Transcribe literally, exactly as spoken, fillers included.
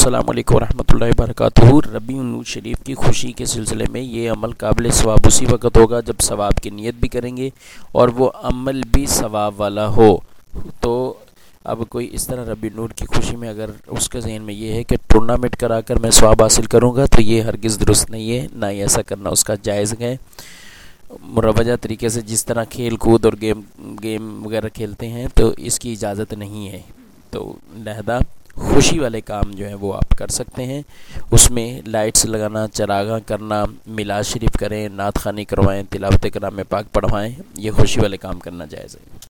अस्सलाम वालेकुम रहमतुल्लाहि बरकातुहू। रबीउन नूर शरीफ की खुशी के सिलसिले में ये अमल काबिल सवाब उसी वक़्त होगा जब सवाब की नीयत भी करेंगे और वो अमल भी सवाब वाला हो। तो अब कोई इस तरह रबीउन नूर की खुशी में अगर उसके ज़हन में ये है कि टूर्नामेंट करा कर मैं सवाब हासिल करूँगा, तो ये हरगिज़ दुरुस्त नहीं है, ना ही ऐसा करना उसका जायज़ है। मुरवजा तरीके से जिस तरह खेल कूद और गेम गेम वगैरह खेलते हैं तो इसकी इजाज़त नहीं है। तो लिहाजा खुशी वाले काम जो है वो आप कर सकते हैं। उसमें लाइट्स लगाना, चरागा करना, मिलाद शरीफ करें, नात ख़ानी करवाएँ, तिलावत कलाम पाक पढ़वाएँ, ये खुशी वाले काम करना जायज़ है।